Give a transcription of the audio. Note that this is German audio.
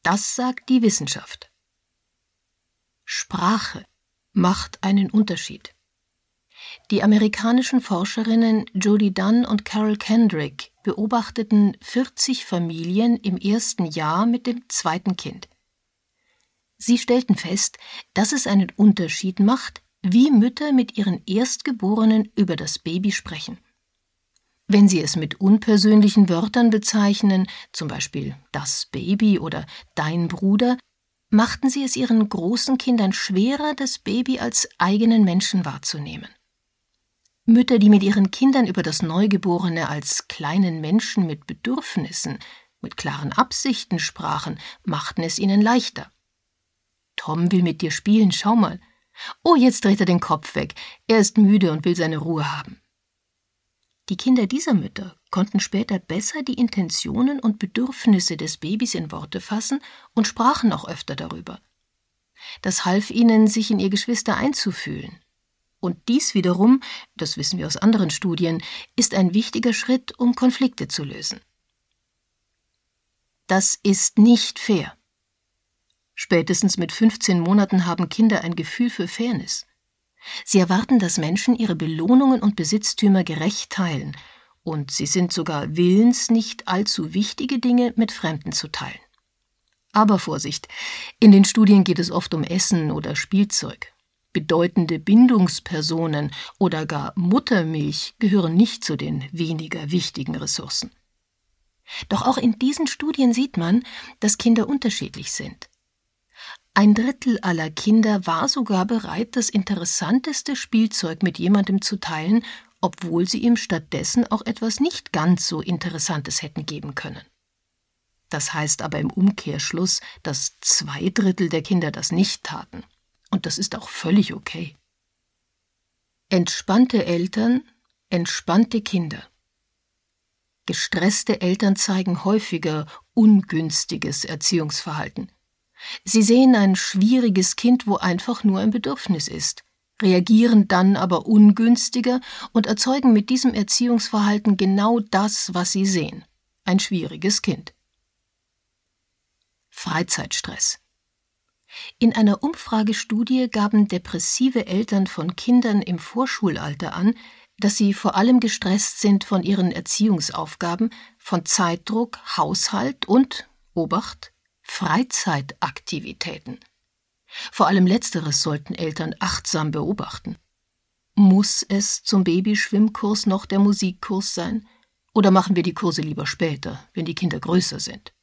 Das sagt die Wissenschaft. Sprache macht einen Unterschied. Die amerikanischen Forscherinnen Jody Dunn und Carol Kendrick beobachteten 40 Familien im ersten Jahr mit dem zweiten Kind. Sie stellten fest, dass es einen Unterschied macht, wie Mütter mit ihren Erstgeborenen über das Baby sprechen. Wenn sie es mit unpersönlichen Wörtern bezeichnen, zum Beispiel das Baby oder dein Bruder, machten sie es ihren großen Kindern schwerer, das Baby als eigenen Menschen wahrzunehmen. Mütter, die mit ihren Kindern über das Neugeborene als kleinen Menschen mit Bedürfnissen, mit klaren Absichten sprachen, machten es ihnen leichter. Tom will mit dir spielen, schau mal. Oh, jetzt dreht er den Kopf weg. Er ist müde und will seine Ruhe haben. Die Kinder dieser Mütter konnten später besser die Intentionen und Bedürfnisse des Babys in Worte fassen und sprachen auch öfter darüber. Das half ihnen, sich in ihr Geschwister einzufühlen. Und dies wiederum, das wissen wir aus anderen Studien, ist ein wichtiger Schritt, um Konflikte zu lösen. Das ist nicht fair. Spätestens mit 15 Monaten haben Kinder ein Gefühl für Fairness. Sie erwarten, dass Menschen ihre Belohnungen und Besitztümer gerecht teilen, und sie sind sogar willens, nicht allzu wichtige Dinge mit Fremden zu teilen. Aber Vorsicht, in den Studien geht es oft um Essen oder Spielzeug. Bedeutende Bindungspersonen oder gar Muttermilch gehören nicht zu den weniger wichtigen Ressourcen. Doch auch in diesen Studien sieht man, dass Kinder unterschiedlich sind. 1/3 aller Kinder war sogar bereit, das interessanteste Spielzeug mit jemandem zu teilen, obwohl sie ihm stattdessen auch etwas nicht ganz so Interessantes hätten geben können. Das heißt aber im Umkehrschluss, dass 2/3 der Kinder das nicht taten. Und das ist auch völlig okay. Entspannte Eltern, entspannte Kinder. Gestresste Eltern zeigen häufiger ungünstiges Erziehungsverhalten. Sie sehen ein schwieriges Kind, wo einfach nur ein Bedürfnis ist, reagieren dann aber ungünstiger und erzeugen mit diesem Erziehungsverhalten genau das, was sie sehen: ein schwieriges Kind. Freizeitstress. In einer Umfragestudie gaben depressive Eltern von Kindern im Vorschulalter an, dass sie vor allem gestresst sind von ihren Erziehungsaufgaben, von Zeitdruck, Haushalt und, Obacht, Freizeitaktivitäten. Vor allem Letzteres sollten Eltern achtsam beobachten. Muss es zum Babyschwimmkurs noch der Musikkurs sein? Oder machen wir die Kurse lieber später, wenn die Kinder größer sind?